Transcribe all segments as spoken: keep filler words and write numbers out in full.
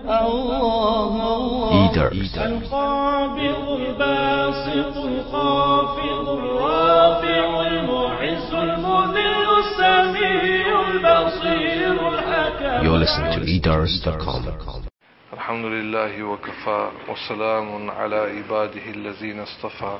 Eaters. القابض الباسط الخافض الرافع المعز المذل السميع البصير الحكم. You're listening to eaters dot com. الحمد لله وكفى وسلام على عباده الذين اصطفى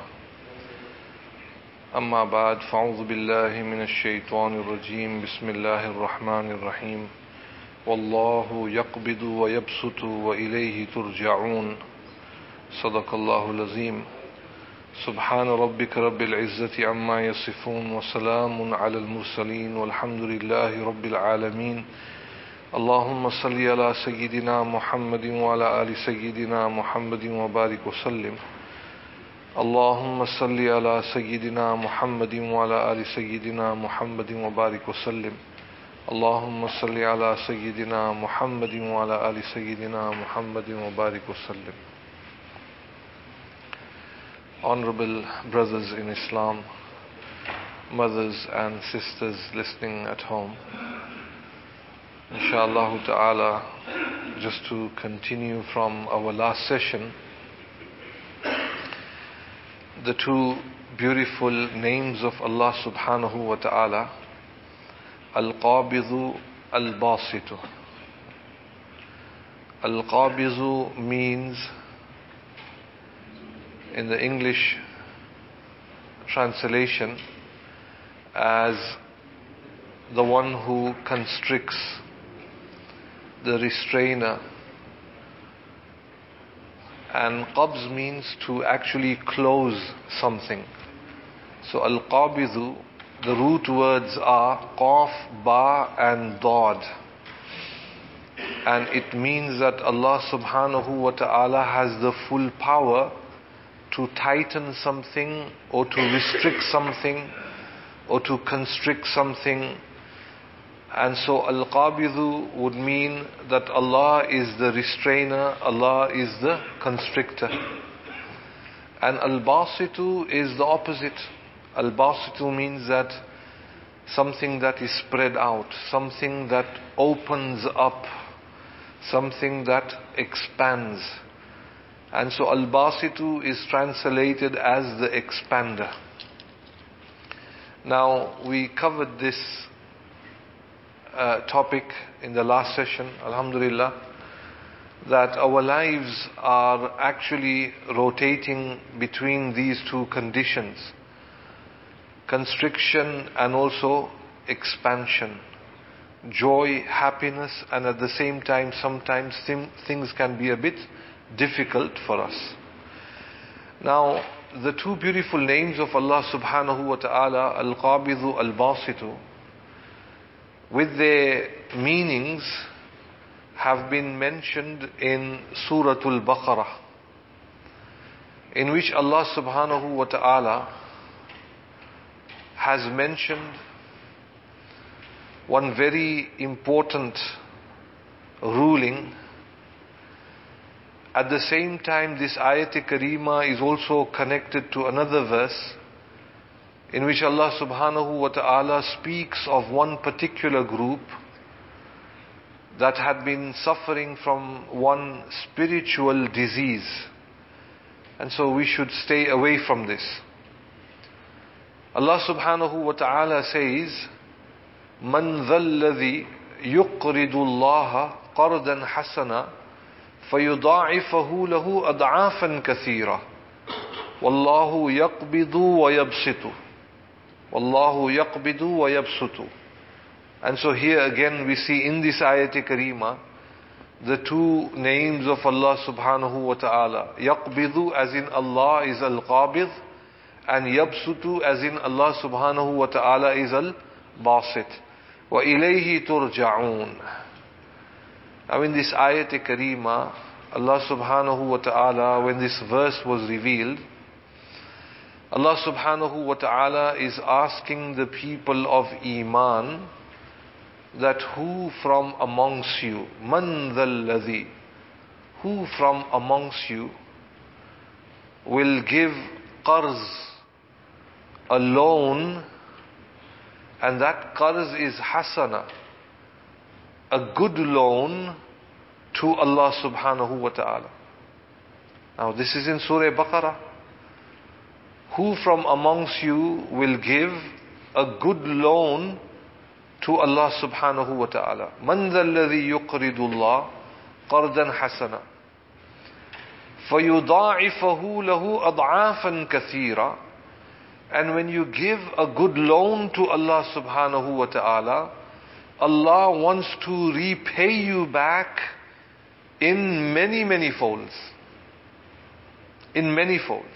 أما بعد فأعوذ بالله من الشيطان الرجيم بسم الله الرحمن الرحيم والله يقبض ويبسط وإليه ترجعون صدق الله العظيم سبحان ربك رب العزة عما يصفون وسلام على المرسلين والحمد لله رب العالمين اللهم صل على سيدنا محمد وعلى آل سيدنا محمد وبارك وسلم اللهم صل على سيدنا محمد وعلى آل سيدنا محمد وبارك وسلم اللهم صل على سيدنا محمد وعلى آل سيدنا محمد وبارك وسلم. Honorable brothers in Islam, mothers and sisters listening at home, Inshallah ta'ala, just to continue from our last session, the two beautiful names of Allah subhanahu wa ta'ala, Al-Qabidu, Al-Basitu. Al-Qabidu means, in the English translation, as the one who constricts, the restrainer. And qabz means to actually close something. So al-qabidu, the root words are qaf, ba and dad. And it means that Allah subhanahu wa ta'ala has the full power to tighten something or to restrict something or to constrict something. And so Al-Qabidu would mean that Allah is the restrainer, Allah is the constrictor. And Al-Basitu is the opposite. Al-Basitu means that something that is spread out, something that opens up, something that expands. And so Al-Basitu is translated as the expander. Now, we covered this Uh, topic in the last session, alhamdulillah, that our lives are actually rotating between these two conditions, constriction and also expansion, joy, happiness, and at the same time sometimes th- things can be a bit difficult for us. Now, the two beautiful names of Allah subhanahu wa ta'ala, Al-Qabidu, Al-Basitu, with their meanings, have been mentioned in Surah Al-Baqarah, in which Allah subhanahu wa ta'ala has mentioned one very important ruling. At the same time, this ayat-e-kareema is also connected to another verse in which Allah subhanahu wa ta'ala speaks of one particular group that had been suffering from one spiritual disease. And so we should stay away from this. Allah subhanahu wa ta'ala says, مَنْ ذَا الَّذِي يُقْرِضُ اللَّهَ قَرْضًا حَسَنًا فَيُضَاعِفَهُ لَهُ أَضْعَافًا كَثِيرًا وَاللَّهُ يَقْبِضُ وَيَبْسِطُ Wallahu yaqbidu wa yabsutu. And so here again we see in this ayat-e-kareema the two names of Allah subhanahu wa ta'ala. Yaqbidu as in Allah is al-qabid, and yabsutu as in Allah subhanahu wa ta'ala is al-basit. Wa ilayhi turja'un. Now in this ayat-e-kareema, Allah subhanahu wa ta'ala, when this verse was revealed, Allah subhanahu wa ta'ala is asking the people of Iman that who from amongst you, man dhal ladhi, who from amongst you will give qarz, a loan, and that qarz is hasana, a good loan, to Allah subhanahu wa ta'ala. Now this is in Surah Baqarah. Who from amongst you will give a good loan to Allah subhanahu wa ta'ala? Man dhal ladhi yuqridu Allah qardan hasana fayudha'ifahu lahu ad'afan kathira. And when you give a good loan to Allah subhanahu wa ta'ala, Allah wants to repay you back in many, many folds. In many folds.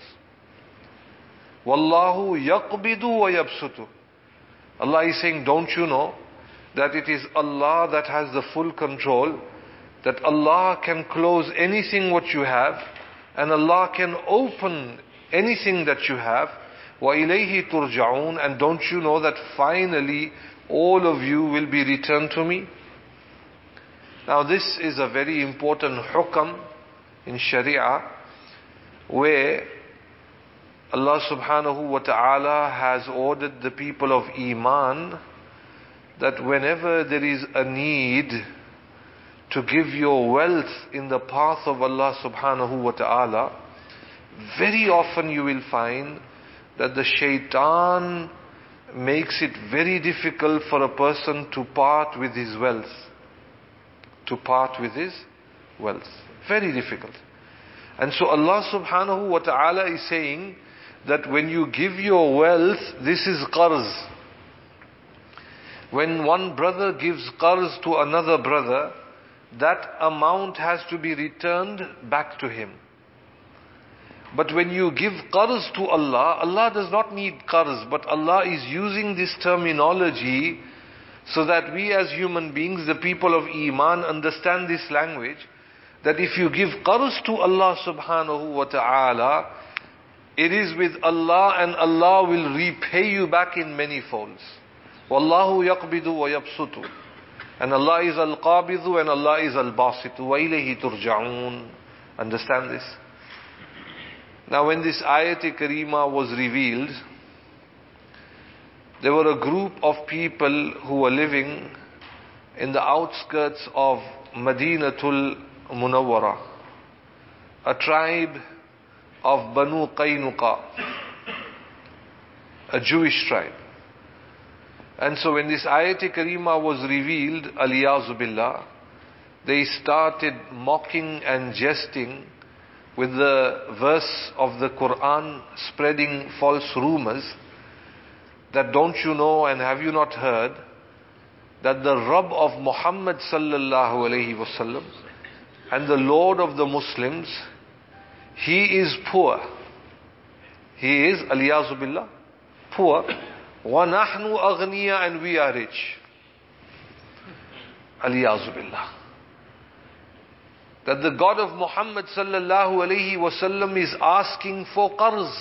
Wallahu yaqbidu wa yabsutu. Allah is saying, don't you know that it is Allah that has the full control, that Allah can close anything what you have, and Allah can open anything that you have. Wa ilayhi turja'un. And don't you know that finally all of you will be returned to me? Now this is a very important hukam in Sharia, where Allah subhanahu wa ta'ala has ordered the people of Iman that whenever there is a need to give your wealth in the path of Allah subhanahu wa ta'ala, very often you will find that the shaitan makes it very difficult for a person to part with his wealth. To part with his wealth. Very difficult. And so Allah subhanahu wa ta'ala is saying that when you give your wealth, this is qarz. When one brother gives qarz to another brother, that amount has to be returned back to him. But when you give qarz to Allah, Allah does not need qarz, but Allah is using this terminology so that we as human beings, the people of Iman, understand this language, that if you give qarz to Allah subhanahu wa ta'ala, it is with Allah and Allah will repay you back in many folds. Wallahu yaqbidu wa yabsutu. And Allah is al-qabidu and Allah is al-basitu. Wa ilayhi turja'un. Understand this? Now when this ayat-e-kareema was revealed, there were a group of people who were living in the outskirts of Madinatul Munawwara, a tribe of Banu Qaynuqa, a Jewish tribe. And so when this ayat-e-kareema was revealed, aliyazu billah, they started mocking and jesting with the verse of the Quran, spreading false rumors, that don't you know and have you not heard that the Rabb of Muhammad sallallahu alayhi wasallam and the Lord of the Muslims, He is poor. He is, aliyazu billah, poor. Wa nahnu aghniya, and we are rich. Aliyazu billah. That the God of Muhammad sallallahu alayhi wasallam is asking for qarz.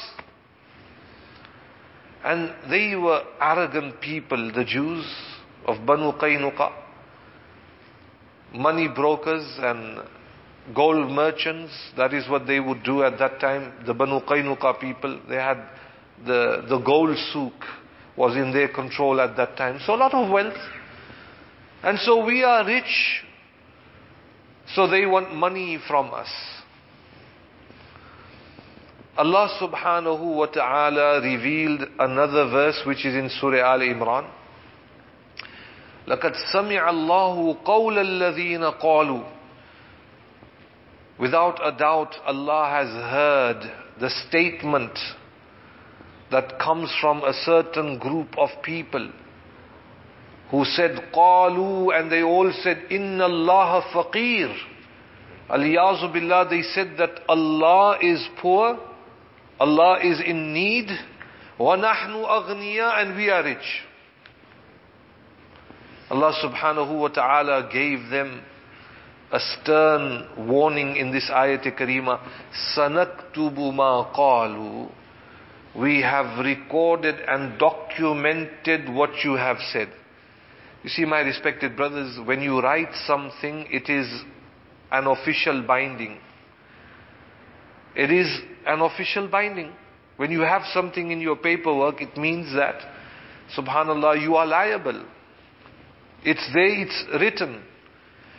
And they were arrogant people, the Jews of Banu Qaynuqa, money brokers and gold merchants. That is what they would do at that time. The Banu Qaynuqa people, they had the, the gold souk was in their control at that time. So a lot of wealth. And so we are rich, so they want money from us. Allah subhanahu wa ta'ala revealed another verse which is in Surah Al Imran. لَقَدْ سَمِعَ اللَّهُ قَوْلَ الَّذِينَ قَالُوا. Without a doubt, Allah has heard the statement that comes from a certain group of people who said, قَالُوا, and they all said, إِنَّ اللَّهَ فَقِيرٌ. Aliyazu billah, they said that Allah is poor, Allah is in need, وَنَحْنُ أَغْنِيَا, and we are rich. Allah subhanahu wa ta'ala gave them a stern warning in this ayat-e-kareema. سَنَكْتُبُ مَا قَالُوا. We have recorded and documented what you have said. You see, my respected brothers, when you write something, it is an official binding. It is an official binding. When you have something in your paperwork, it means that, subhanallah, you are liable. It's there, it's written.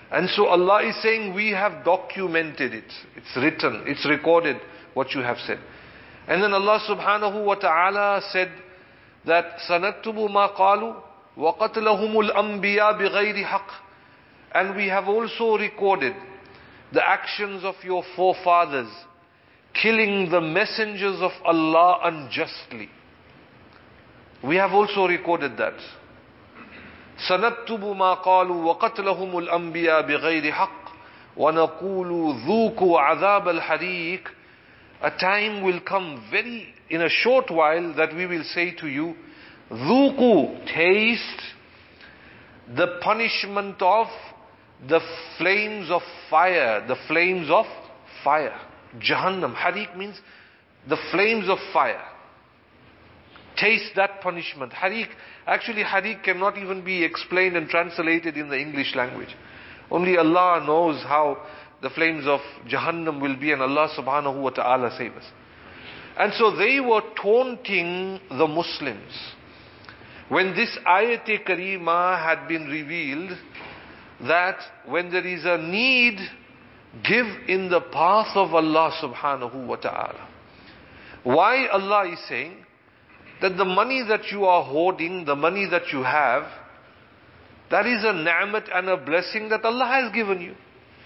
And so Allah is saying, we have documented it. It's written, it's recorded what you have said. And then Allah subhanahu wa ta'ala said that سَنَكْتُبُ مَا قَالُوا وَقَتْلَهُمُ الْأَنْبِيَا بِغَيْرِ حَقٍّ. And we have also recorded the actions of your forefathers, killing the messengers of Allah unjustly. We have also recorded that. سَنَكْتُبُ مَا قَالُوا وَقَتْلَهُمُ الْأَنْبِيَا بِغَيْرِ حَقٍّ وَنَقُولُ ذُوقُوا عَذَابَ الْحَرِيقِ. A time will come very, in a short while, that we will say to you, ذُوقُوا, taste the punishment of the flames of fire, the flames of fire. Jahannam. Hariq means the flames of fire. Taste that punishment. Hariq, actually Hariq cannot even be explained and translated in the English language. Only Allah knows how the flames of Jahannam will be, and Allah subhanahu wa ta'ala save us. And so they were taunting the Muslims. When this ayat-e kareema had been revealed, that when there is a need, give in the path of Allah subhanahu wa ta'ala. Why Allah is saying that the money that you are hoarding, the money that you have, that is a ni'mat and a blessing that Allah has given you.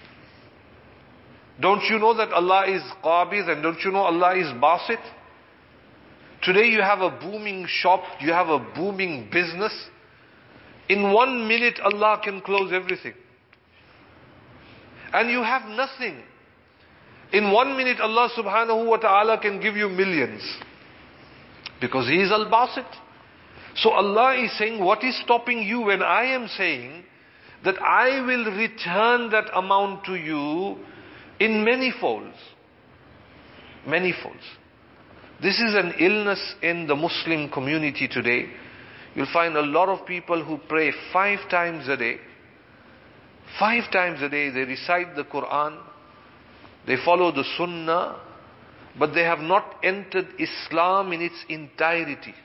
Don't you know that Allah is Qabid, and don't you know Allah is Basit? Today you have a booming shop, you have a booming business. In one minute Allah can close everything. And you have nothing. In one minute Allah subhanahu wa ta'ala can give you millions. Because He is Al-Basit. So Allah is saying, what is stopping you when I am saying that I will return that amount to you in many folds? Many folds. This is an illness in the Muslim community today. You'll find a lot of people who pray five times a day. Five times a day they recite the Quran. They follow the Sunnah. But they have not entered Islam in its entirety.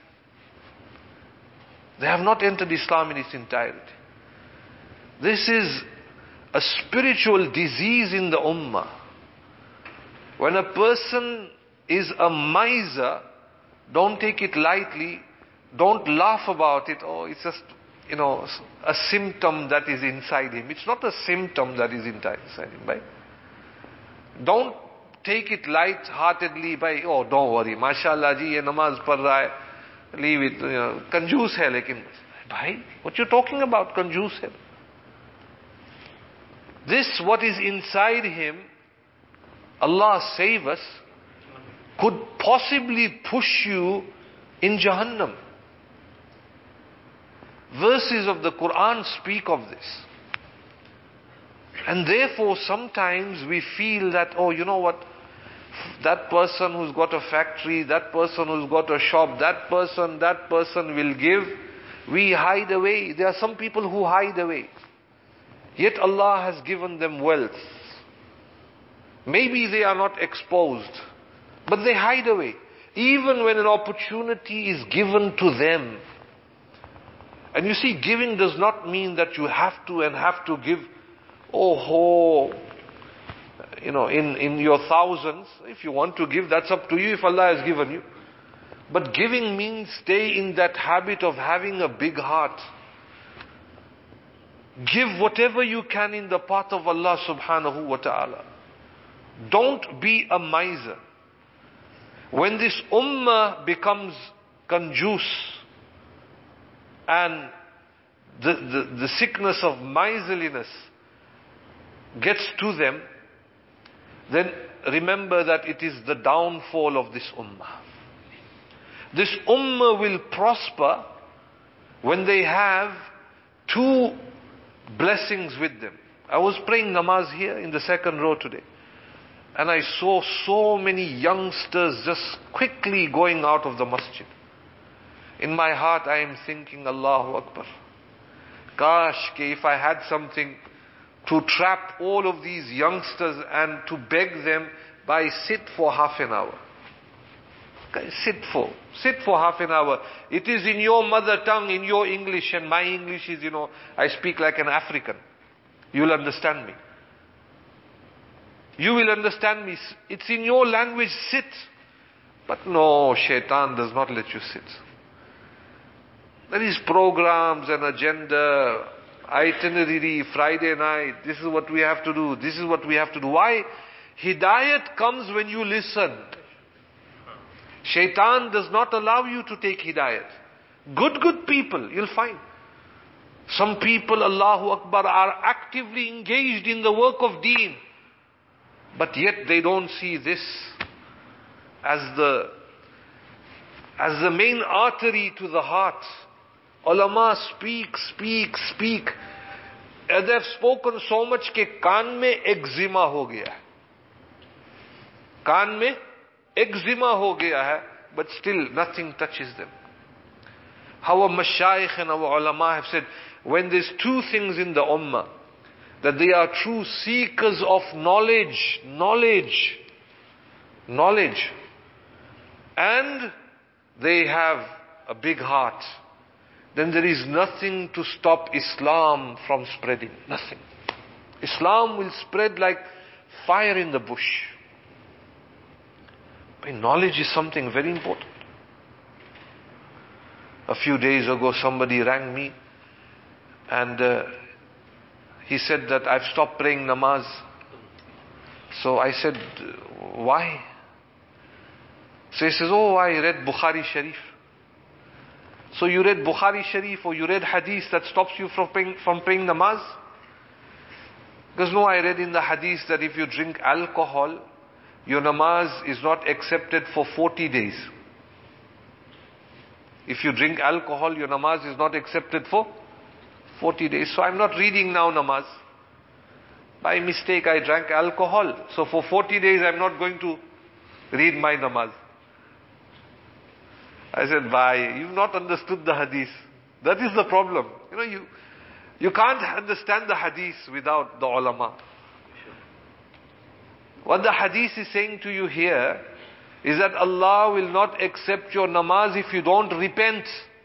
They have not entered Islam in its entirety. This is a spiritual disease in the Ummah. When a person is a miser, don't take it lightly. Don't laugh about it. Oh, it's just, you know, a symptom that is inside him. It's not a symptom that is inside him, right? Don't take it light-heartedly by, oh, don't worry, mashallah ji, ye namaz padh raha hai, leave it, you know, kanjoos hai lekin. Bhai, what you talking about, kanjoos hai? This, what is inside him, Allah save us, could possibly push you in Jahannam. Verses of the Quran speak of this. And therefore sometimes we feel that, oh, you know what, that person who's got a factory, that person who's got a shop, that person, that person will give. We hide away. There are some people who hide away. Yet Allah has given them wealth. Maybe they are not exposed, but they hide away. Even when an opportunity is given to them. And you see, giving does not mean that you have to and have to give, oh ho, you know, in, in your thousands. If you want to give, that's up to you if Allah has given you. But giving means stay in that habit of having a big heart. Give whatever you can in the path of Allah subhanahu wa ta'ala. Don't be a miser. When this ummah becomes kanjoos and the, the, the sickness of miserliness gets to them, then remember that it is the downfall of this ummah. This ummah will prosper when they have two blessings with them. I was praying namaz here in the second row today, and I saw so many youngsters just quickly going out of the masjid. In my heart I am thinking, Allahu Akbar. Gosh, if I had something to trap all of these youngsters and to beg them by sit for half an hour. Sit for, sit for half an hour. It is in your mother tongue, in your English, and my English is, you know, I speak like an African. You will understand me. You will understand me. It's in your language, sit. But no, shaitan does not let you sit. There is programs and agenda, itinerary, Friday night, this is what we have to do, this is what we have to do. Why? Hidayat comes when you listen. Shaitan does not allow you to take hidayat. Good, good people, you'll find. Some people, Allahu Akbar, are actively engaged in the work of deen. But yet they don't see this as the, as the main artery to the heart. Ulama speak, speak, speak. And they've spoken so much that kaan mein eczema ho gaya hai. Kaan mein eczema ho gaya hai, but still nothing touches them. Our mashayikh and our ulama have said, when there's two things in the ummah, that they are true seekers of knowledge, knowledge, knowledge, and they have a big heart, then there is nothing to stop Islam from spreading. Nothing. Islam will spread like fire in the bush. But knowledge is something very important. A few days ago somebody rang me and uh, he said that I've stopped praying namaz. So I said, why? So he says, oh, I read Bukhari Sharif. So you read Bukhari Sharif or you read hadith that stops you from praying, from praying namaz? Because no, I read in the hadith that if you drink alcohol, your namaz is not accepted for forty days. If you drink alcohol, your namaz is not accepted for forty days. So I'm not reading now namaz. By mistake I drank alcohol. So for forty days I'm not going to read my namaz. I said, bhai, you've not understood the hadith. That is the problem. You know, you, you can't understand the hadith without the ulama. What the hadith is saying to you here is that Allah will not accept your namaz if you don't repent.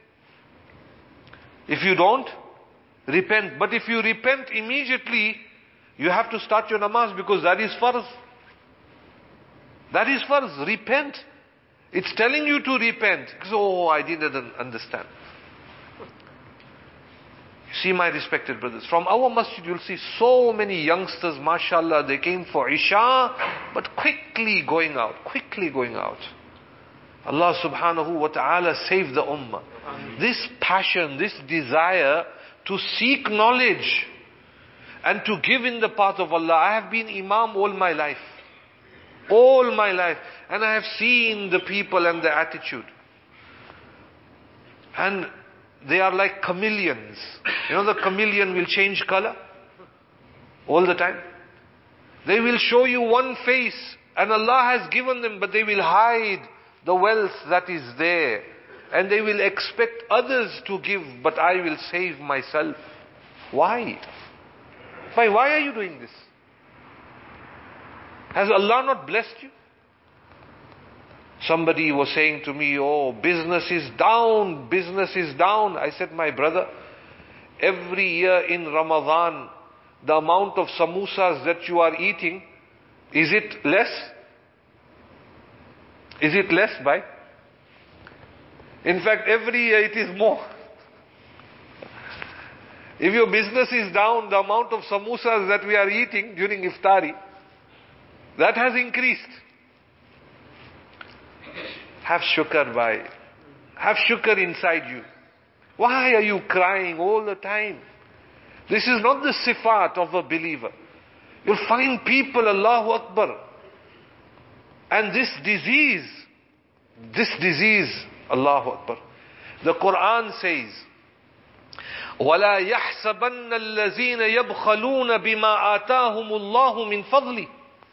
If you don't repent. But if you repent immediately, you have to start your namaz because that is farz. That is farz. Repent. It's telling you to repent. So, oh, I didn't understand. See, my respected brothers, from our masjid you'll see so many youngsters, mashallah, they came for Isha, but quickly going out, quickly going out. Allah subhanahu wa ta'ala save the ummah. This passion, this desire to seek knowledge and to give in the path of Allah. I have been imam all my life. All my life. And I have seen the people and their attitude. And they are like chameleons. You know the chameleon will change color all the time. They will show you one face and Allah has given them, but they will hide the wealth that is there. And they will expect others to give, but I will save myself. Why? Why, why are you doing this? Has Allah not blessed you? Somebody was saying to me, oh, business is down, business is down. I said, my brother, every year in Ramadan, the amount of samosas that you are eating, is it less? Is it less, bhai? In fact, every year it is more. If your business is down, the amount of samosas that we are eating during iftari, that has increased. Have shukr, bhai. Have shukr inside you. Why are you crying all the time? This is not the sifat of a believer. You'll find people, Allahu Akbar. And this disease, this disease, Allahu Akbar. The Quran says, وَلَا يَحْسَبَنَّ الَّذِينَ يَبْخَلُونَ بِمَا آتَاهُمُ اللَّهُ مِنْ فَضْلِهِ.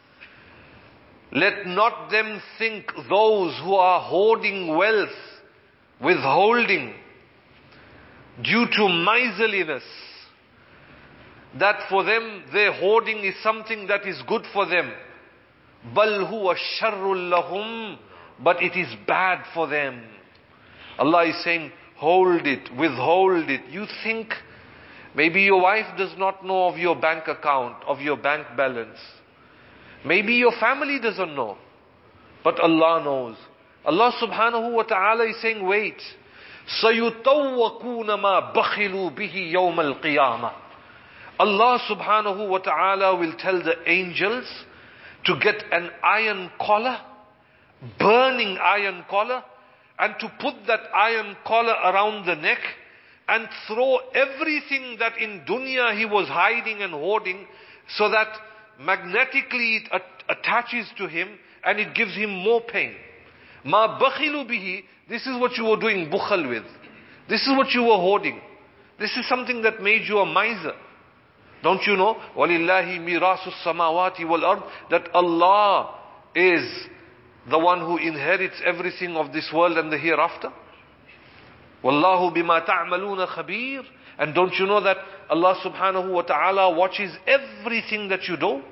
Let not them think, those who are hoarding wealth, withholding, due to miserliness, that for them their hoarding is something that is good for them. بَلْ هُوَ شَرٌّ لَهُمْ. But it is bad for them. Allah is saying, hold it, withhold it. You think Maybe your wife does not know of your bank account, of your bank balance. Maybe your family doesn't know. But Allah knows. Allah subhanahu wa ta'ala is saying, wait. سَيُطَوَّقُونَ مَا بَخِلُوا بِهِ يَوْمَ الْقِيَامَةِ. Allah subhanahu wa ta'ala will tell the angels to get an iron collar, burning iron collar, and to put that iron collar around the neck and throw everything that in dunya he was hiding and hoarding, so that magnetically it at- attaches to him and it gives him more pain. Ma bakhilu bihi, this is what you were doing bukhal with. This is what you were hoarding. This is something that made you a miser. Don't you know? وَلِلَّهِ مِيرَاسُ السَّمَاوَاتِ وَالْأَرْضِ, that Allah is the one who inherits everything of this world and the hereafter. وَاللَّهُ بِمَا تَعْمَلُونَ خَبِيرٌ. And don't you know that Allah subhanahu wa ta'ala watches everything that you do?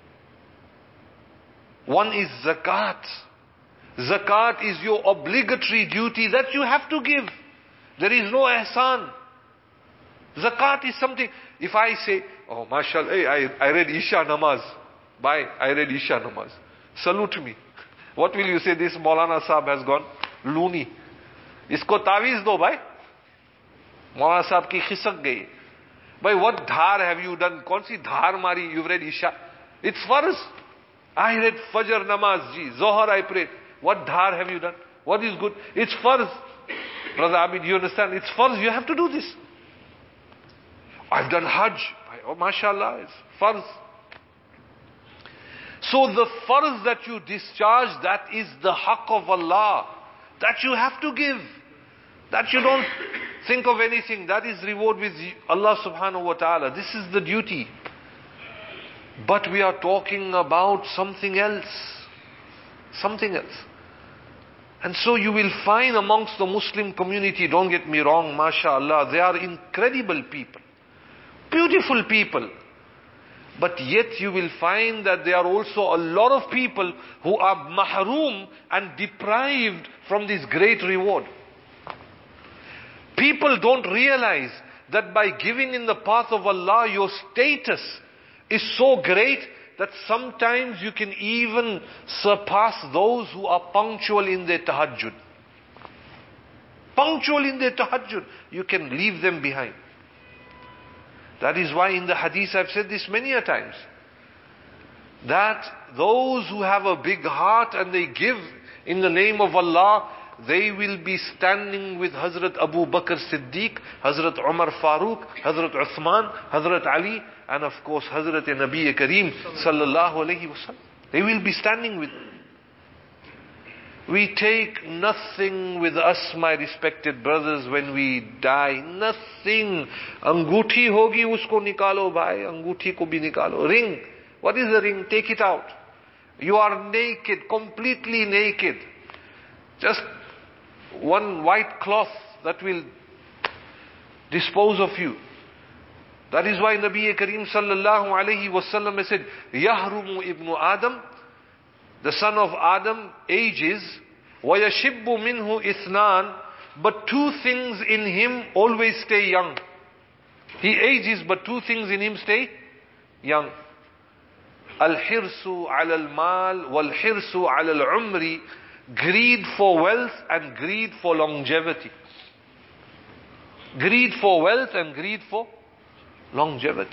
One is zakat. Zakat is your obligatory duty that you have to give. There is no ihsan. Zakat is something, if I say, oh mashallah, hey, I, I read Isha namaz. Bye, I read Isha namaz. Salute me. What will you say? This Maulana Sahab has gone loony. Isko tawiz do, bhai. Maulana Sahab ki khisak gayi. Bhai, what dhar have you done? Kaun si dhar mari? You've read Isha. It's farz. I read Fajr namaz, ji. Zohar I prayed. What dhar have you done? What is good? It's farz. Brother Abid, you understand? It's farz. You have to do this. I've done Hajj. Oh, mashallah, it's farz. So the farz that you discharge, that is the haqq of Allah. That you have to give. That you don't think of anything. That is reward with Allah subhanahu wa ta'ala. This is the duty. But we are talking about something else. Something else. And so you will find amongst the Muslim community, don't get me wrong, mashallah, they are incredible people. Beautiful people. But yet you will find that there are also a lot of people who are mahroom and deprived from this great reward. People don't realize that by giving in the path of Allah, your status is so great that sometimes you can even surpass those who are punctual in their tahajjud. Punctual in their tahajjud. You can leave them behind. That is why in the hadith I've said this many a times, that those who have a big heart and they give in the name of Allah, they will be standing with Hazrat Abu Bakr Siddiq, Hazrat Umar Farooq, Hazrat Uthman, Hazrat Ali, and of course Hazrat Nabi Kareem sallallahu alayhi wasallam. They will be standing with them. We take nothing with us, my respected brothers, when we die. Nothing. Anguthi hogi, usko nikalo bhai. Anguthi ko bhi nikalo. Ring. What is the ring? Take it out. You are naked, completely naked. Just one white cloth that will dispose of you. That is why Nabi Kareem sallallahu alayhi wasallam has said, Yahrumu ibnu Adam, the son of Adam ages, وَيَشِبُّ مِنْهُ إِثْنَانِ, but two things in him always stay young. He ages, but two things in him stay young. الْحِرْسُ عَلَى الْمَالِ وَالْحِرْسُ عَلَى الْعُمْرِ, greed for wealth and greed for longevity. Greed for wealth and greed for longevity.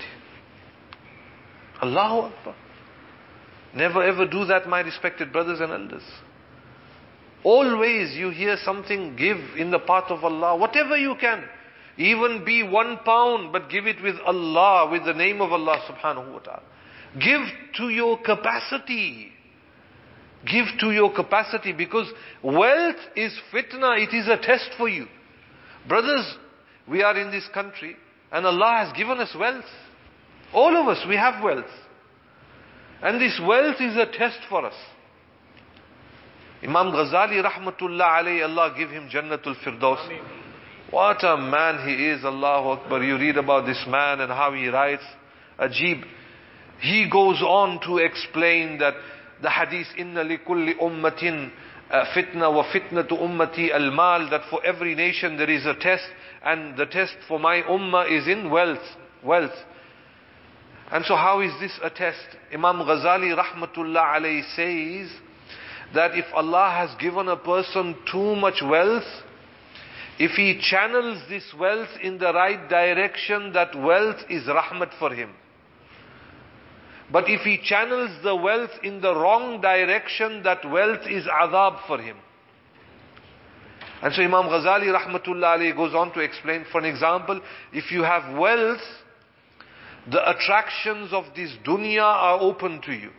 Allahu Akbar. Never ever do that, my respected brothers and elders. Always you hear something, give in the path of Allah, whatever you can. Even be one pound, but give it with Allah, with the name of Allah subhanahu wa ta'ala. Give to your capacity. Give to your capacity, because wealth is fitna, it is a test for you. Brothers, we are in this country and Allah has given us wealth. All of us, we have wealth. And this wealth is a test for us. Imam Ghazali rahmatullah alayhi, Allah give him Jannatul Firdaus. What a man he is, Allahu Akbar. You read about this man and how he writes. Ajib. He goes on to explain that the hadith, inna li kulli ummatin uh, fitna wa fitna to ummati al-mal, that for every nation there is a test, and the test for my ummah is in wealth. Wealth. And so how is this a test? Imam Ghazali rahmatullah alayhi says that if Allah has given a person too much wealth, if he channels this wealth in the right direction, that wealth is rahmat for him. But if he channels the wealth in the wrong direction, that wealth is adhab for him. And so Imam Ghazali rahmatullah alayhi goes on to explain, for an example, if you have wealth, the attractions of this dunya are open to you.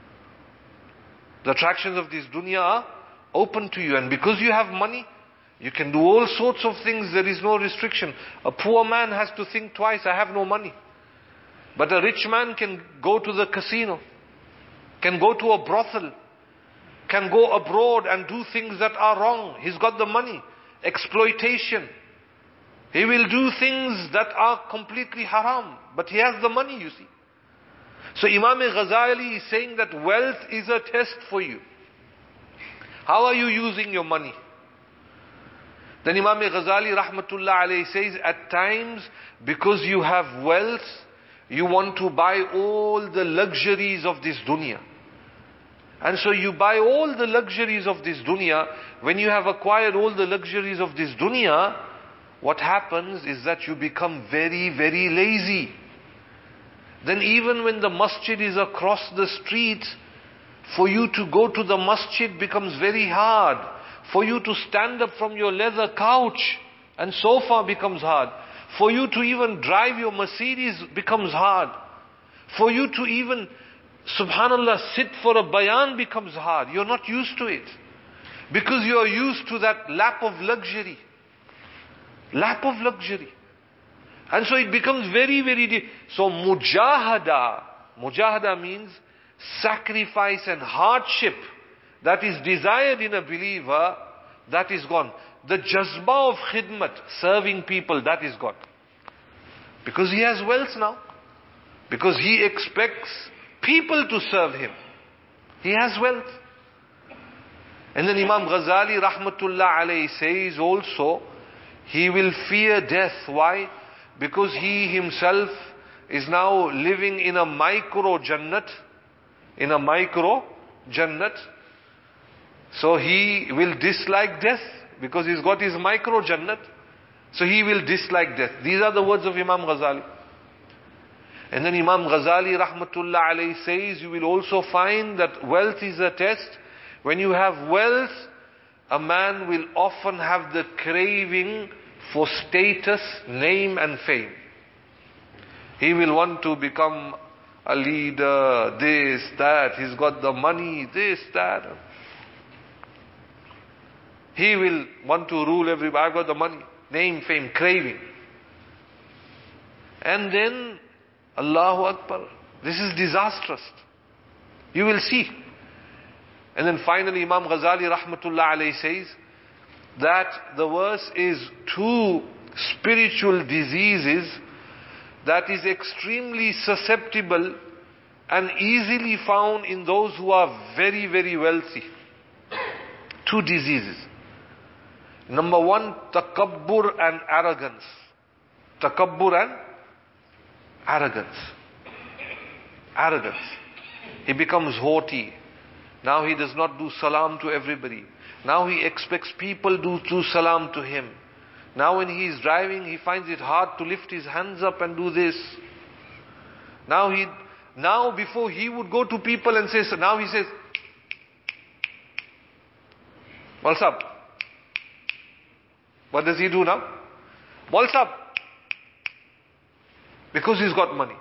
The attractions of this dunya are open to you. And because you have money, you can do all sorts of things. There is no restriction. A poor man has to think twice, I have no money. But a rich man can go to the casino, can go to a brothel, can go abroad and do things that are wrong. He's got the money. Exploitation. He will do things that are completely haram. But he has the money, you see. So Imam Ghazali is saying that wealth is a test for you. How are you using your money? Then Imam Ghazali rahmatullah alayhi says, at times, because you have wealth, you want to buy all the luxuries of this dunya. And so you buy all the luxuries of this dunya. When you have acquired all the luxuries of this dunya, what happens is that you become very, very lazy. Then even when the masjid is across the street, for you to go to the masjid becomes very hard. For you to stand up from your leather couch and sofa becomes hard. For you to even drive your Mercedes becomes hard. For you to even, subhanallah, sit for a bayan becomes hard. You're not used to it. Because you are used to that lap of luxury. Lap of luxury. And so it becomes very, very... Di- so mujahada, mujahada means sacrifice and hardship that is desired in a believer, that is gone. The jazba of khidmat, serving people, that is gone. Because he has wealth now. Because he expects people to serve him. He has wealth. And then Imam Ghazali rahmatullah alayhi says also, he will fear death. Why? Because he himself is now living in a micro jannat. In a micro jannat. So he will dislike death. Because he's got his micro jannat. So he will dislike death. These are the words of Imam Ghazali. And then Imam Ghazali rahmatullah alayhi says, you will also find that wealth is a test. When you have wealth, a man will often have the craving for status, name and fame. He will want to become a leader, this, that. He's got the money, this, that. He will want to rule everybody. I've got the money, name, fame, craving. And then, Allahu Akbar, this is disastrous. You will see. And then finally Imam Ghazali rahmatullah alayhi says that the verse is two spiritual diseases that is extremely susceptible and easily found in those who are very, very wealthy. Two diseases. Number one, takabbur and arrogance. Takabbur and arrogance. Arrogance. He becomes haughty. Now he does not do salam to everybody. Now he expects people to do salam to him. Now when he is driving, he finds it hard to lift his hands up and do this. Now he, now before he would go to people and say, so now he says, what's up? What does he do now? What's up? Because he's got money.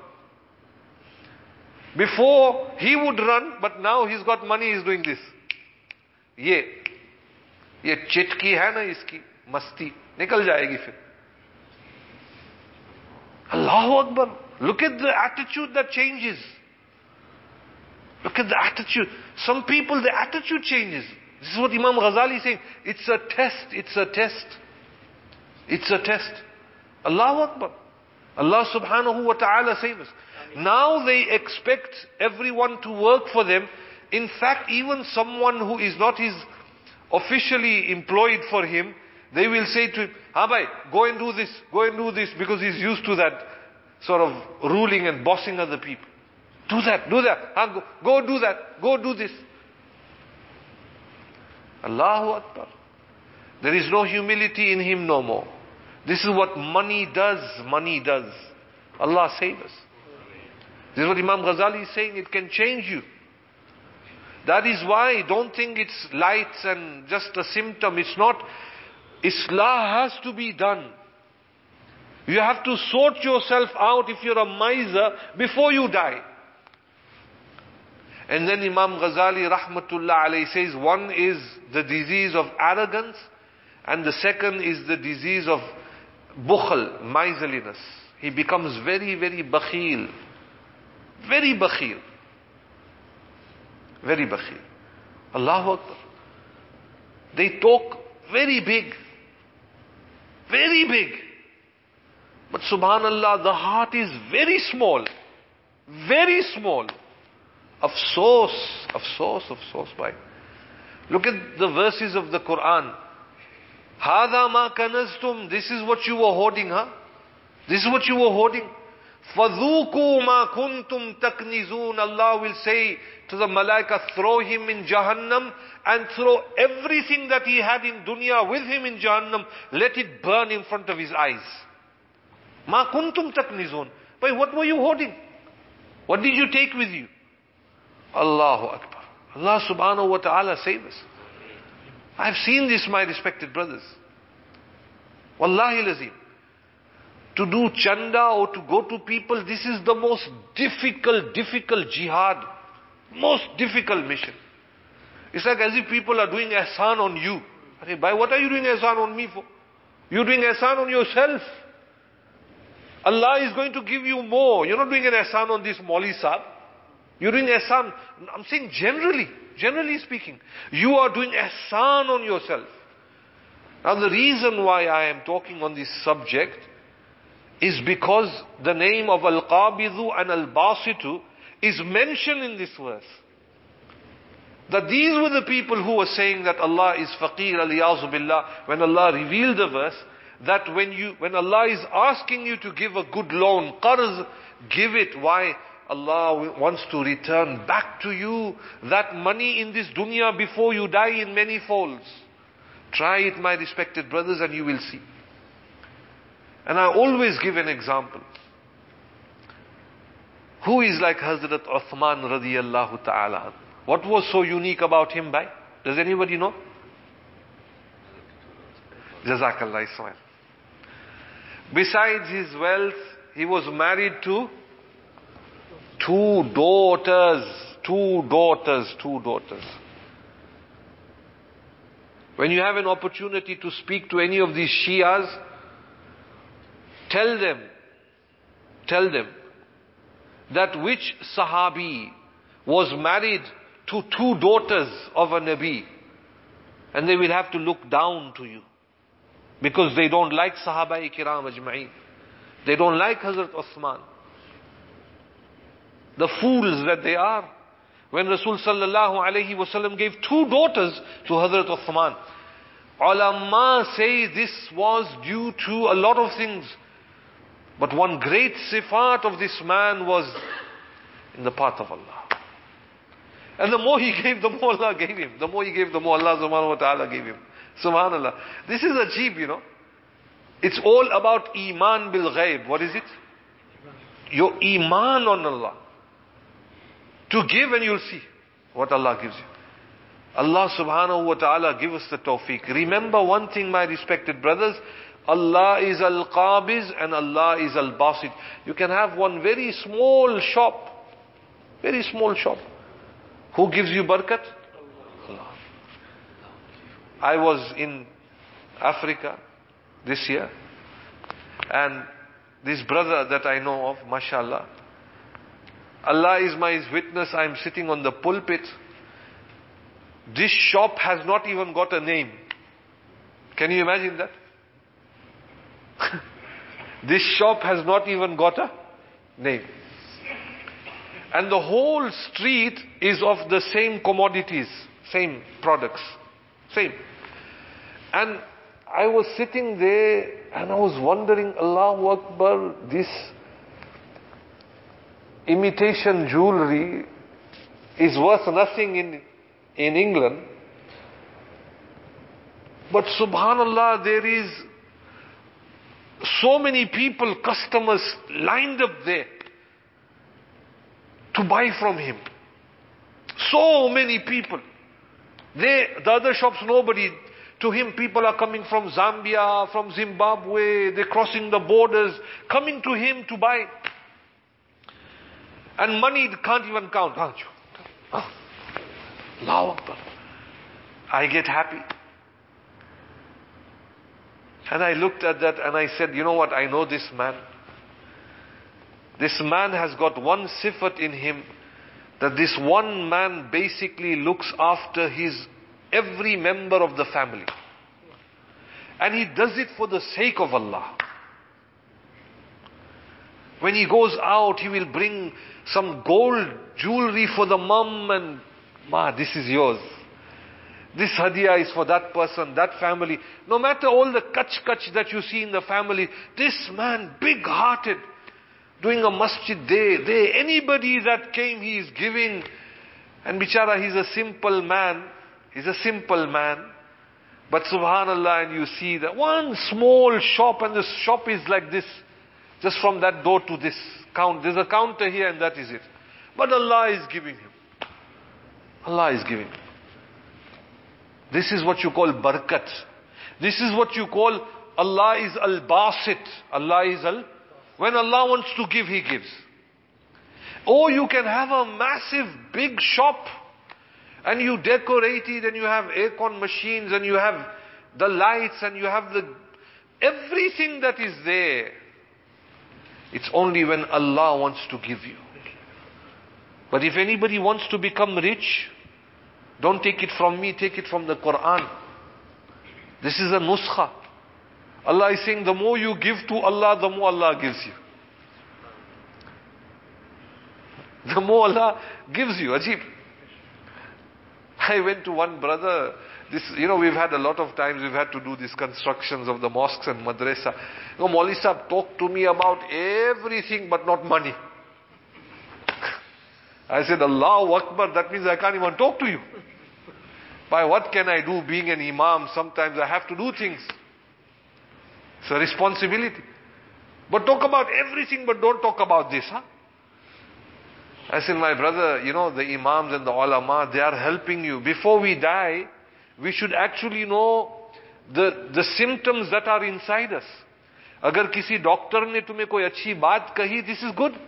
Before he would run, but now he's got money, he's doing this. Ye, ye chitki hai na iski, masti, nikal jayegi fir. Allahu Akbar. Look at the attitude that changes. Look at the attitude. Some people, the attitude changes. This is what Imam Ghazali is saying. It's a test, it's a test. It's a test. Allahu Akbar. Allah subhanahu wa ta'ala saves us. Now they expect everyone to work for them. In fact, even someone who is not his officially employed for him, they will say to him, "Ha bhai, go and do this, go and do this," because he's used to that sort of ruling and bossing other people. Do that, do that, ha, go, go do that, go do this. Allahu Akbar. There is no humility in him no more. This is what money does, money does. Allah save us. This is what Imam Ghazali is saying, it can change you. That is why, don't think it's lights and just a symptom. It's not. Islah has to be done. You have to sort yourself out if you're a miser before you die. And then Imam Ghazali rahmatullah alayhi says, one is the disease of arrogance, and the second is the disease of bukhl, miserliness. He becomes very, very bakhil. Very bakhil. Very bakhil. Allahu Akbar. They talk very big. Very big. But subhanallah, the heart is very small. Very small. Afsos, afsos, afsos, bhai. Look at the verses of the Quran. Hada ma kanaztum. This is what you were hoarding, huh? This is what you were hoarding. Fadhuku ma kuntum taknizun. Allah will say to the malaika, throw him in Jahannam and throw everything that he had in dunya with him in Jahannam. Let it burn in front of his eyes. Ma kuntum taknizun. But what were you hoarding? What did you take with you? Allahu Akbar. Allah subhanahu wa ta'ala save us. I've seen this, my respected brothers. Wallahi lazim. To do chanda or to go to people, this is the most difficult, difficult jihad. Most difficult mission. It's like as if people are doing ihsan on you. Okay, by what are you doing ihsan on me for? You're doing ihsan on yourself. Allah is going to give you more. You're not doing an ihsan on this Mauli Sahib. You're doing ihsan. I'm saying generally, generally speaking, you are doing ihsan on yourself. Now the reason why I am talking on this subject is because the name of Al-Qabidu and Al-Basitu is mentioned in this verse. That these were the people who were saying that Allah is faqir, aliyazu billah, when Allah revealed the verse, that when you, when Allah is asking you to give a good loan, qarz, give it. Why? Allah wants to return back to you that money in this dunya before you die in many folds. Try it, my respected brothers, and you will see. And I always give an example. Who is like Hazrat Uthman radiyallahu ta'ala? What was so unique about him, bhai? Does anybody know? Jazakallah Ismail. Besides his wealth, he was married to two daughters. Two daughters, two daughters. When you have an opportunity to speak to any of these Shias, tell them, tell them that which Sahabi was married to two daughters of a Nabi, and they will have to look down to you. Because they don't like Sahaba Kiram Ajma'een. They don't like Hazrat Uthman. The fools that they are. When Rasul sallallahu alayhi wasallam gave two daughters to Hazrat Uthman, ulama say this was due to a lot of things. But one great sifat of this man was in the path of Allah. And the more he gave, the more Allah gave him. The more he gave, the more Allah subhanahu wa ta'ala gave him. Subhanallah. This is ajeeb, you know. It's all about iman bil ghaib. What is it? Your iman on Allah. To give and you'll see what Allah gives you. Allah subhanahu wa ta'ala give us the tawfiq. Remember one thing, my respected brothers. Allah is Al-Qabiz and Allah is Al-Basit. You can have one very small shop. Very small shop. Who gives you barakat? Allah. I was in Africa this year, and this brother that I know of, mashallah, Allah is my witness, I am sitting on the pulpit. This shop has not even got a name. Can you imagine that? This shop has not even got a name. And the whole street is of the same commodities, same products. Same. And I was sitting there and I was wondering, Allahu Akbar, this imitation jewelry is worth nothing in, in England. But subhanallah, there is so many people, customers lined up there to buy from him. So many people. They, the other shops, nobody. To him, people are coming from Zambia, from Zimbabwe, they're crossing the borders, coming to him to buy. And money can't even count. Oh, Allahu Akbar. I get happy. And I looked at that and I said, you know what, I know this man. This man has got one sifat in him, that this one man basically looks after his every member of the family. And he does it for the sake of Allah. When he goes out, he will bring some gold jewelry for the mum and, ma, this is yours. This hadiah is for that person, that family. No matter all the kach-kach that you see in the family, this man, big-hearted, doing a masjid there, there. Anybody that came, he is giving. And bichara, he's a simple man. He's a simple man. But subhanallah, and you see that one small shop, and the shop is like this. Just from that door to this count. There's a counter here and that is it. But Allah is giving him. Allah is giving him. This is what you call barakat. This is what you call Allah is al-basit. Allah is al... When Allah wants to give, He gives. Or you can have a massive big shop and you decorate it and you have aircon machines and you have the lights and you have the... Everything that is there. It's only when Allah wants to give you. But if anybody wants to become rich, don't take it from me, take it from the Quran. This is a nuskha. Allah is saying, the more you give to Allah, the more Allah gives you. The more Allah gives you. Ajib. I went to one brother. This, you know, we've had a lot of times, we've had to do these constructions of the mosques and madrasa. You know, Maulvi Sahib talked to me about everything but not money. I said, Allahu Akbar, that means I can't even talk to you. By what can I do being an imam? Sometimes I have to do things. It's a responsibility. But talk about everything, but don't talk about this, huh? I said, my brother, you know, the imams and the ulama, they are helping you. Before we die, we should actually know the, the symptoms that are inside us. Agar kisi doctor ne tumhe koi achhi baat kahi, this is good.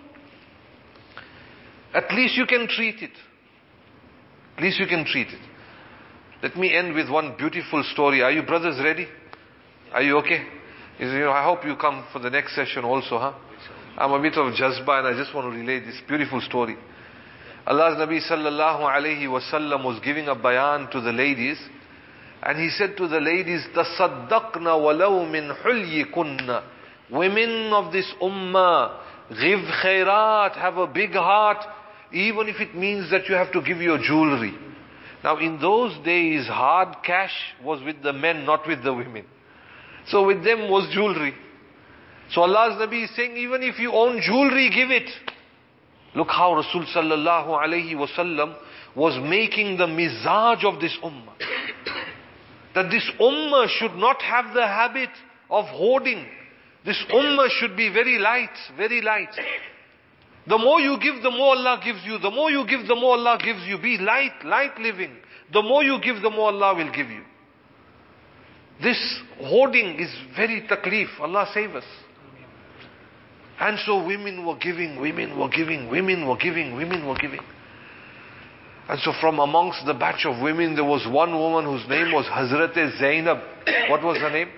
At least you can treat it. At least you can treat it. Let me end with one beautiful story. Are you brothers ready? Are you okay? Is, you know, I hope you come for the next session also, huh? I'm a bit of jazba and I just want to relay this beautiful story. Allah's Nabi sallallahu alayhi wa sallam was giving a bayan to the ladies, and he said to the ladies, "Tasaddaqna walau min hulyikunna." Women of this ummah, give khairat, have a big heart, even if it means that you have to give your jewelry. Now in those days, hard cash was with the men, not with the women. So with them was jewelry. So Allah's Nabi is saying, even if you own jewelry, give it. Look how Rasul sallallahu alayhi wa sallam was making the mizaj of this ummah. That this ummah should not have the habit of hoarding. This ummah should be very light, very light. The more you give, the more Allah gives you. The more you give, the more Allah gives you. Be light, light living. The more you give, the more Allah will give you. This hoarding is very taklif. Allah save us. And so women were giving, women were giving, women were giving, women were giving. And so from amongst the batch of women, there was one woman whose name was Hazrat Zainab. What was her name?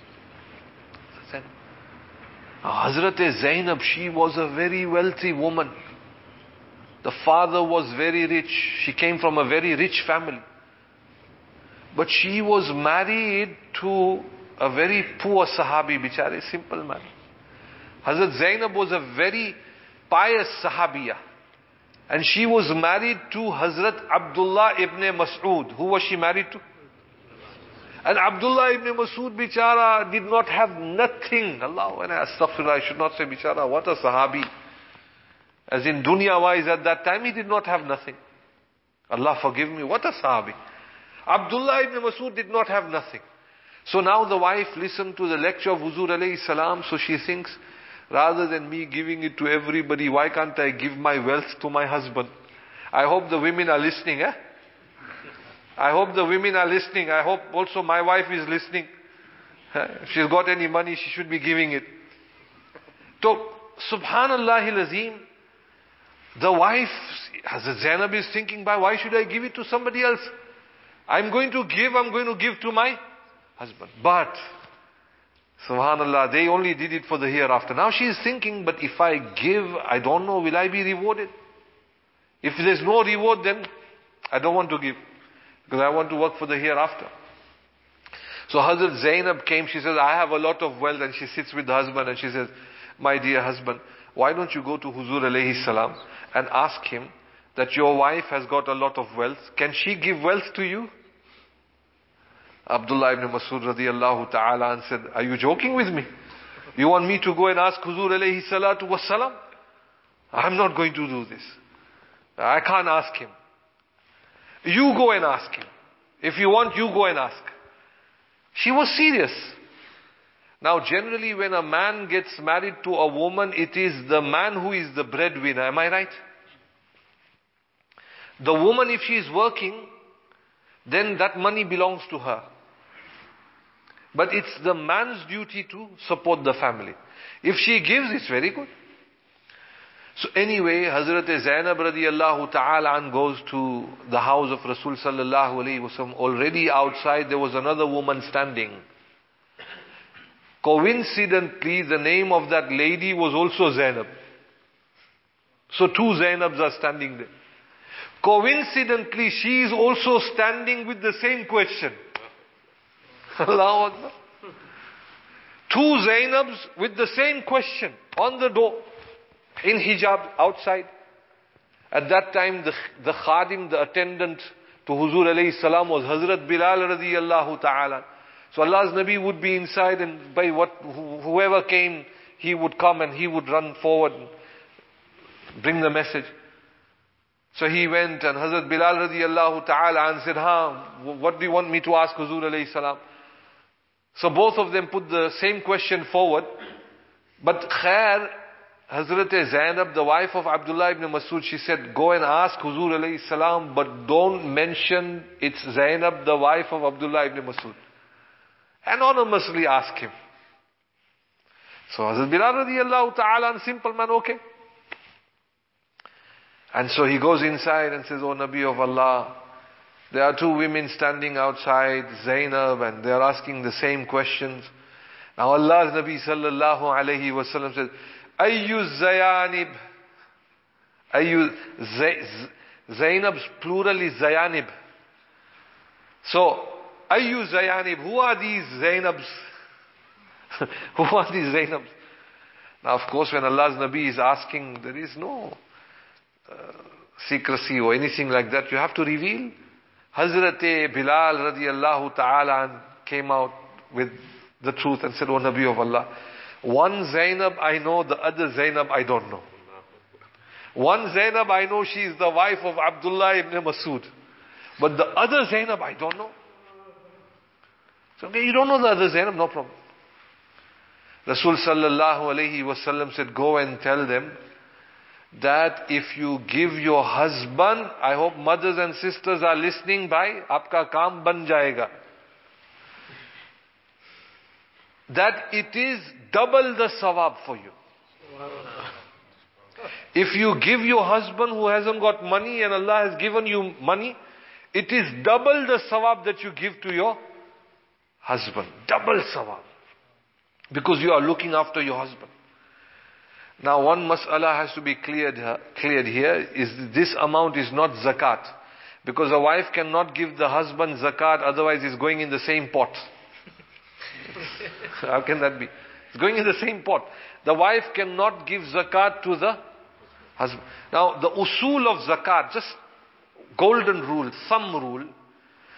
Hazrat Zainab, she was a very wealthy woman. The father was very rich. She came from a very rich family. But she was married to a very poor Sahabi, bichare, simple man. Hazrat Zainab was a very pious Sahabiya. And she was married to Hazrat Abdullah ibn Mas'ud. Who was she married to? And Abdullah ibn Masud bichara did not have nothing. Allah, when I astaghfirullah, I should not say bichara, what a sahabi. As in dunya wise at that time he did not have nothing. Allah forgive me, what a sahabi. Abdullah ibn Masud did not have nothing. So now the wife listened to the lecture of Huzur alayhi salam, so she thinks, rather than me giving it to everybody, why can't I give my wealth to my husband? I hope the women are listening, eh? I hope the women are listening. I hope also my wife is listening. If she's got any money, she should be giving it. So, subhanallah al-azim, the wife, Hazrat Zainab is thinking, why should I give it to somebody else? I'm going to give, I'm going to give to my husband. But, subhanallah, they only did it for the hereafter. Now she is thinking, but if I give, I don't know, will I be rewarded? If there's no reward, then I don't want to give. Because I want to work for the hereafter. So Hazrat Zainab came, she says, I have a lot of wealth, and she sits with the husband and she says, my dear husband, why don't you go to Huzur alayhi salam and ask him that your wife has got a lot of wealth. Can she give wealth to you? Abdullah ibn Masud radiallahu ta'ala and said, are you joking with me? You want me to go and ask Huzur alayhi salatu wassalam? I'm not going to do this. I can't ask him. You go and ask him. If you want, you go and ask. She was serious. Now generally when a man gets married to a woman, it is the man who is the breadwinner. Am I right? The woman, if she is working, then that money belongs to her. But it's the man's duty to support the family. If she gives, it's very good. So anyway, Hazrat Zainab radiallahu ta'ala an goes to the house of Rasul sallallahu alayhi wa sallam. Already outside there was another woman standing. Coincidentally, the name of that lady was also Zainab. So two Zainabs are standing there. Coincidentally, she is also standing with the same question. Allahu Akbar. Two Zainabs with the same question on the door. In hijab, outside. At that time, the, the khadim, the attendant to Huzur alayhi salam was Hazrat Bilal radiyallahu ta'ala. So Allah's Nabi would be inside, and by what whoever came, he would come and he would run forward and bring the message. So he went, and Hazrat Bilal radiyallahu ta'ala and said, ha, what do you want me to ask Huzur alayhi salam? So both of them put the same question forward. But khair, Hazrat Zainab, the wife of Abdullah ibn Masud, she said, go and ask Huzur alayhi salam, but don't mention it's Zainab, the wife of Abdullah ibn Masud. Anonymously ask him. So Hazrat Bilal radiallahu ta'ala, simple man, okay. And so he goes inside and says, oh Nabi of Allah, there are two women standing outside, Zainab, and they are asking the same questions. Now Allah's Nabi sallallahu alayhi wa sallam says, Ayyu Zayanib. Ayyu Zainab's plural is Zayanib. So, Ayyu Zayanib. Who are these Zainabs? Who are these Zainabs? Now, of course, when Allah's Nabi is asking, there is no uh, secrecy or anything like that. You have to reveal. Hazrat Bilal radiallahu ta'ala came out with the truth and said, oh Nabi of Allah, one Zainab I know, the other Zainab I don't know. One Zainab I know, she is the wife of Abdullah ibn Masud. But the other Zainab I don't know. So, okay, you don't know the other Zainab, no problem. Rasul sallallahu alayhi wa sallam said, go and tell them that if you give your husband, I hope mothers and sisters are listening, bhai, aapka kaam ban jayega. That it is double the sawab for you. If you give your husband who hasn't got money and Allah has given you money, it is double the sawab that you give to your husband. Double sawab. Because you are looking after your husband. Now one mas'ala has to be cleared, cleared here, is this amount is not zakat. Because a wife cannot give the husband zakat, otherwise it's going in the same pot. How can that be? It's going in the same pot. The wife cannot give zakat to the husband. Now the usul of zakat, just golden rule, thumb rule,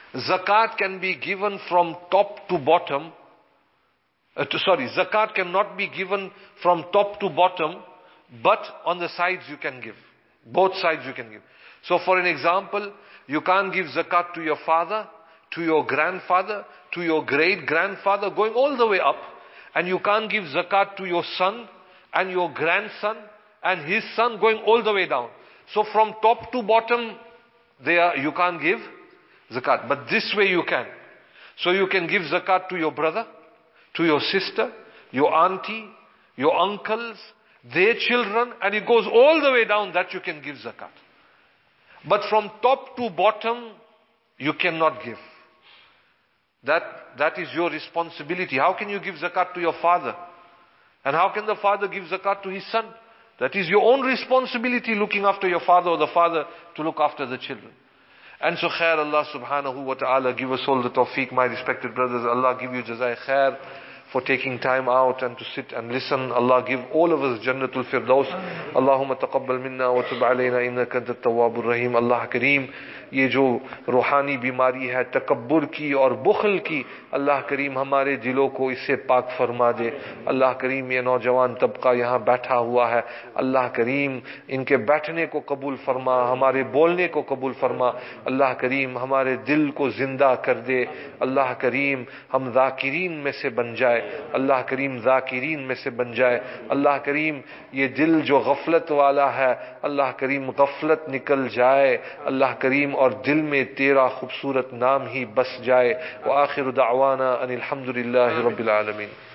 Zakat can be given from top to bottom. Uh, to, sorry, zakat cannot be given from top to bottom, but on the sides you can give. Both sides you can give. So for an example, you can't give zakat to your father, to your grandfather, to your great grandfather, going all the way up. And you can't give zakat to your son and your grandson and his son, going all the way down. So from top to bottom, there you can't give zakat. But this way you can. So you can give zakat to your brother, to your sister, your auntie, your uncles, their children, and it goes all the way down that you can give zakat. But from top to bottom, you cannot give. That, that is your responsibility. How can you give zakat to your father? And how can the father give zakat to his son? That is your own responsibility, looking after your father, or the father to look after the children. And so khair, Allah subhanahu wa ta'ala give us all the tawfiq, my respected brothers. Allah give you jazai khair for taking time out and to sit and listen. Allah give all of us Jannatul Firdaus. Allahumma taqabbal minna wa tub alayna innaka antat tawwabur rahim. Allah Kareem, ये जो रूहानी बीमारी है तकब्बुर की और बुखल की, अल्लाह करीम हमारे दिलों को इससे पाक फरमा दे. अल्लाह करीम ये नौजवान तबका यहाँ बैठा हुआ है, अल्लाह करीम इनके बैठने को कबूल फरमा, हमारे बोलने को कबूल फरमा. अल्लाह करीम हमारे दिल को जिंदा कर दे. अल्लाह करीम हम ज़ाकिरीन में से बन जाए. अल्लाह करीम ज़ाकिरीन में से बन जाए. अल्लाह करीम ये दिल जो गफलत वाला है, अल्लाह करीम गफलत निकल जाए. अल्लाह करीम और दिल में तेरा खूबसूरत नाम ही बस जाए. व आखिर दावाना अनिल हम्दुलिल्लाहि रब्बिल आलमीन.